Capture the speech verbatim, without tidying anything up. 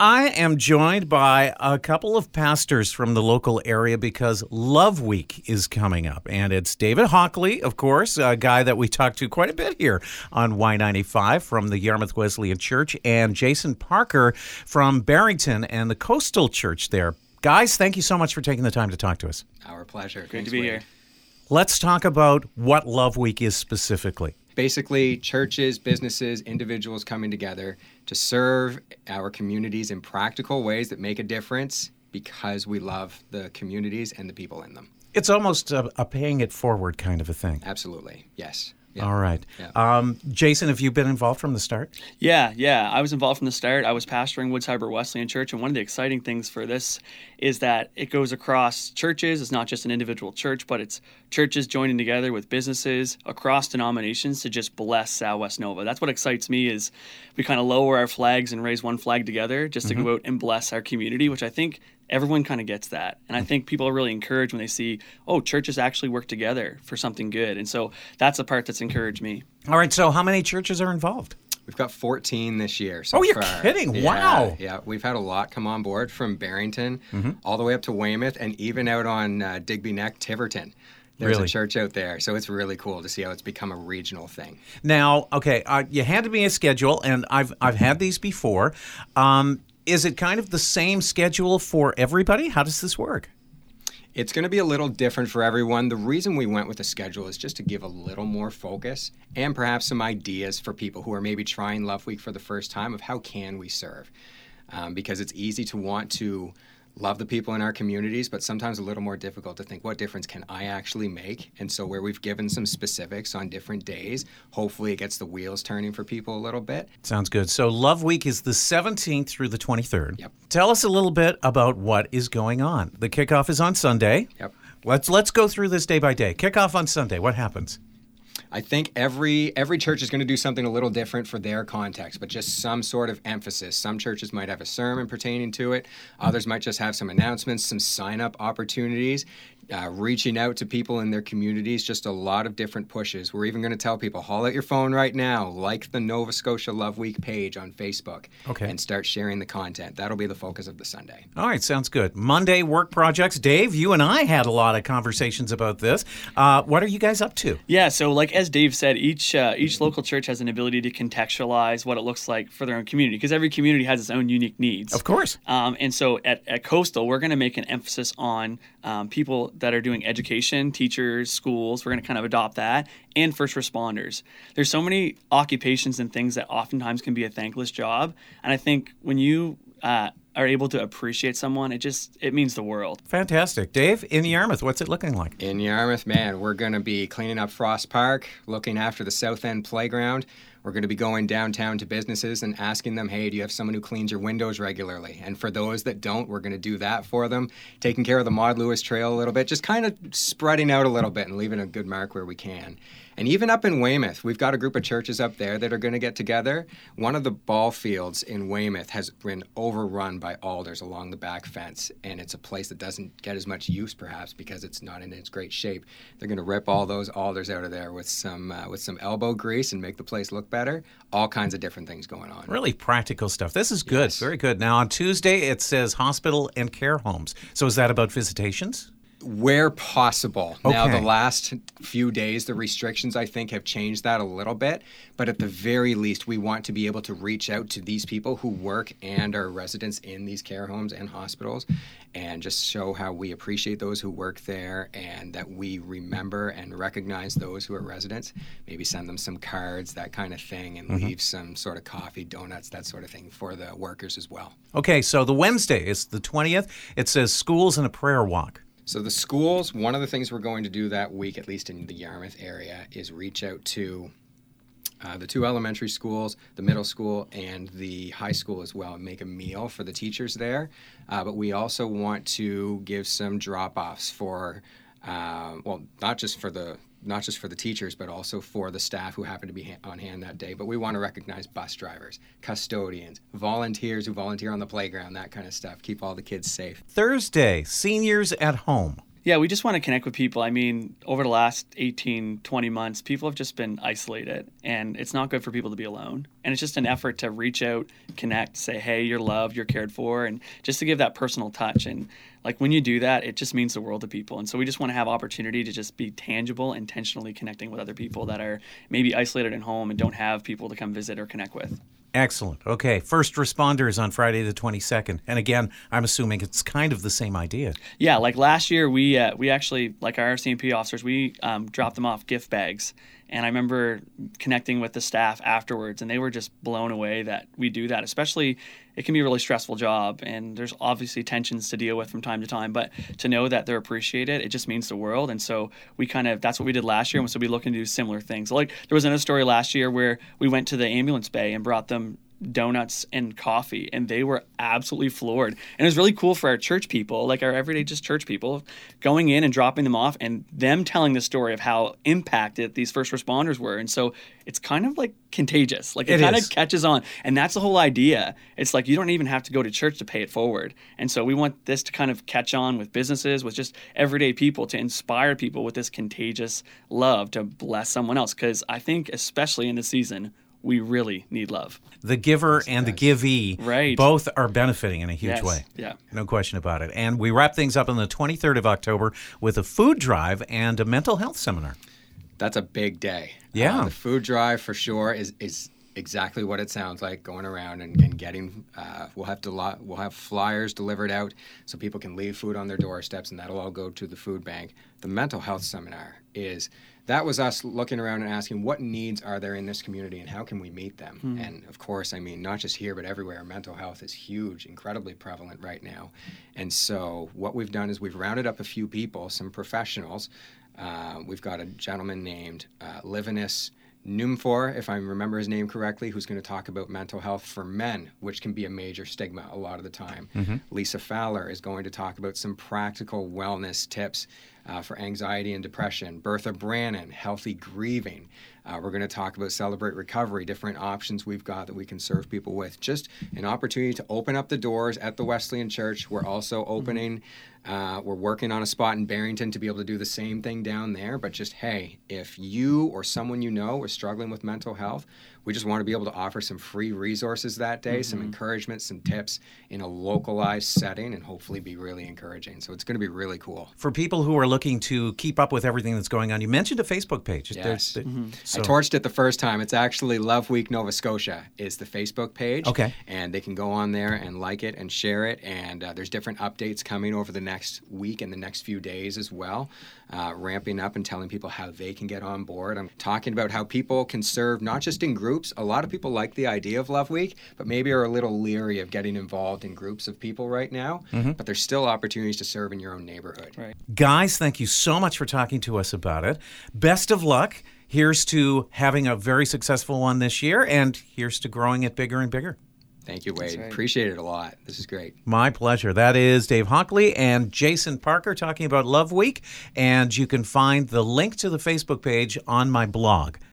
I am joined by a couple of pastors from the local area because Love Week is coming up. And it's David Hockley, of course, a guy that we talked to quite a bit here on Y ninety-five from the Yarmouth Wesleyan Church, and Jason Parker from Barrington and the Coastal Church there. Guys, thank you so much for taking the time to talk to us. Our pleasure. Great Thanks, to be Wade. here. Let's talk about what Love Week is specifically. Basically, churches, businesses, individuals coming together to serve our communities in practical ways that make a difference because we love the communities and the people in them. It's almost a, a paying it forward kind of a thing. Absolutely. Yes. Yeah. All right. Yeah. Um, Jason, have you been involved from the start? Yeah, yeah. I was involved from the start. I was pastoring Woods Harbor Wesleyan Church, and one of the exciting things for this is that it goes across churches. It's not just an individual church, but it's churches joining together with businesses across denominations to just bless Sal West Nova. That's what excites me is we kind of lower our flags and raise one flag together just to mm-hmm. go out and bless our community, which I think everyone kind of gets that. And I think people are really encouraged when they see, oh, churches actually work together for something good. And so that's the part that's encouraged me. All right. So how many churches are involved? We've got fourteen this year so Oh, you're far. kidding. Yeah, Wow. Yeah, we've had a lot come on board from Barrington mm-hmm. all the way up to Weymouth and even out on uh, Digby Neck, Tiverton. There's really? a church out there. So it's really cool to see how it's become a regional thing. Now, okay, uh, you handed me a schedule, and I've I've had these before. Um, is it kind of the same schedule for everybody? How does this work? It's going to be a little different for everyone. The reason we went with the schedule is just to give a little more focus and perhaps some ideas for people who are maybe trying Love Week for the first time of how can we serve. Um, because it's easy to want to love the people in our communities, but sometimes a little more difficult to think, what difference can I actually make? And so where we've given some specifics on different days, hopefully it gets the wheels turning for people a little bit. Sounds good. So Love Week is the seventeenth through the twenty-third. Yep. Tell us a little bit about what is going on. The kickoff is on Sunday. Yep. Let's let's go through this day by day. Kickoff on Sunday. What happens? I think every every church is going to do something a little different for their context, but just some sort of emphasis. Some churches might have a sermon pertaining to it. Others might just have some announcements, some sign-up opportunities, uh, reaching out to people in their communities, just a lot of different pushes. We're even going to tell people, haul out your phone right now, like the Nova Scotia Love Week page on Facebook, okay, and start sharing the content. That'll be the focus of the Sunday. All right, sounds good. Monday work projects. Dave, you and I had a lot of conversations about this. Uh, what are you guys up to? Yeah, so like as Dave said, each uh, each local church has an ability to contextualize what it looks like for their own community, because every community has its own unique needs. Of course. Um, and so at, at Coastal, we're going to make an emphasis on um, people that are doing education, teachers, schools. We're going to kind of adopt that, and first responders. There's so many occupations and things that oftentimes can be a thankless job. And I think when you uh, are able to appreciate someone, it just, it means the world. Fantastic. Dave, in Yarmouth, what's it looking like? In Yarmouth, man, we're going to be cleaning up Frost Park, looking after the South End Playground. We're going to be going downtown to businesses and asking them, hey, do you have someone who cleans your windows regularly? And for those that don't, we're going to do that for them, taking care of the Maud Lewis Trail a little bit, just kind of spreading out a little bit and leaving a good mark where we can. And even up in Weymouth, we've got a group of churches up there that are going to get together. One of the ball fields in Weymouth has been overrun by alders along the back fence, and it's a place that doesn't get as much use, perhaps, because it's not in its great shape. They're going to rip all those alders out of there with some uh, with some elbow grease and make the place look better. All kinds of different things going on. Really practical stuff. This is good. Yes. Very good. Now, on Tuesday, it says hospital and care homes. So is that about visitations? Where possible. Okay. Now, the last few days, the restrictions, I think, have changed that a little bit. But at the very least, we want to be able to reach out to these people who work and are residents in these care homes and hospitals and just show how we appreciate those who work there and that we remember and recognize those who are residents. Maybe send them some cards, that kind of thing, and mm-hmm. leave some sort of coffee, donuts, that sort of thing for the workers as well. Okay, so the Wednesday is the twentieth. It says schools and a prayer walk. So the schools, one of the things we're going to do that week, at least in the Yarmouth area, is reach out to uh, the two elementary schools, the middle school, and the high school as well, and make a meal for the teachers there. Uh, but we also want to give some drop-offs for, uh, well, not just for the not just for the teachers, but also for the staff who happen to be ha- on hand that day. But we want to recognize bus drivers, custodians, volunteers who volunteer on the playground, that kind of stuff. Keep all the kids safe. Thursday, seniors at home. Yeah, we just want to connect with people. I mean, over the last eighteen, twenty months, people have just been isolated, and it's not good for people to be alone. And it's just an effort to reach out, connect, say, hey, you're loved, you're cared for, and just to give that personal touch. And like when you do that, it just means the world to people. And so we just want to have opportunity to just be tangible, intentionally connecting with other people that are maybe isolated at home and don't have people to come visit or connect with. Excellent. Okay. First responders on Friday the twenty-second. And again, I'm assuming it's kind of the same idea. Yeah. Like last year, we uh, we actually, like our R C M P officers, we um, dropped them off gift bags. And I remember connecting with the staff afterwards, and they were just blown away that we do that. Especially, it can be a really stressful job, and there's obviously tensions to deal with from time to time. But to know that they're appreciated, it just means the world. And so we kind of, that's what we did last year, and so we'll be looking to do similar things. Like there was another story last year where we went to the ambulance bay and brought them donuts and coffee, and they were absolutely floored. And it was really cool for our church people, like our everyday just church people, going in and dropping them off and them telling the story of how impacted these first responders were. And so it's kind of like contagious. Like it, it kind of catches on. And that's the whole idea. It's like you don't even have to go to church to pay it forward. And so we want this to kind of catch on with businesses, with just everyday people, to inspire people with this contagious love to bless someone else. Because I think especially in this season, we really need love. The giver and the givee right. both are benefiting in a huge yes. way. Yeah. No question about it. And we wrap things up on the twenty-third of October with a food drive and a mental health seminar. That's a big day. Yeah. Uh, the food drive for sure is is exactly what it sounds like, going around and, and getting, uh, we'll have to lo- we'll have flyers delivered out so people can leave food on their doorsteps, and that'll all go to the food bank. The mental health seminar is, that was us looking around and asking what needs are there in this community and how can we meet them? Hmm. And of course, I mean, not just here, but everywhere, mental health is huge, incredibly prevalent right now. And so what we've done is we've rounded up a few people, some professionals. Uh, we've got a gentleman named uh, Livinus Numfor, if I remember his name correctly, who's going to talk about mental health for men, which can be a major stigma a lot of the time. Mm-hmm. Lisa Fowler is going to talk about some practical wellness tips uh, for anxiety and depression. Bertha Brannon, healthy grieving. Uh, we're going to talk about Celebrate Recovery, different options we've got that we can serve people with. Just an opportunity to open up the doors at the Wesleyan Church. We're also opening, uh, we're working on a spot in Barrington to be able to do the same thing down there. But just, hey, if you or someone you know is struggling with mental health, we just want to be able to offer some free resources that day, mm-hmm. some encouragement, some tips in a localized setting, and hopefully be really encouraging. So it's going to be really cool. For people who are looking to keep up with everything that's going on, you mentioned a Facebook page. Yes. There, mm-hmm. so. I torched it the first time. It's actually Love Week Nova Scotia is the Facebook page. Okay. And they can go on there and like it and share it. And uh, there's different updates coming over the next week and the next few days as well, uh, ramping up and telling people how they can get on board. I'm talking about how people can serve not just in groups. A lot of people like the idea of Love Week, but maybe are a little leery of getting involved in groups of people right now. Mm-hmm. But there's still opportunities to serve in your own neighborhood. Right. Guys, thank you so much for talking to us about it. Best of luck. Here's to having a very successful one this year, and here's to growing it bigger and bigger. Thank you, Wade. Right. Appreciate it a lot. This is great. My pleasure. That is Dave Hockley and Jason Parker talking about Love Week, and you can find the link to the Facebook page on my blog,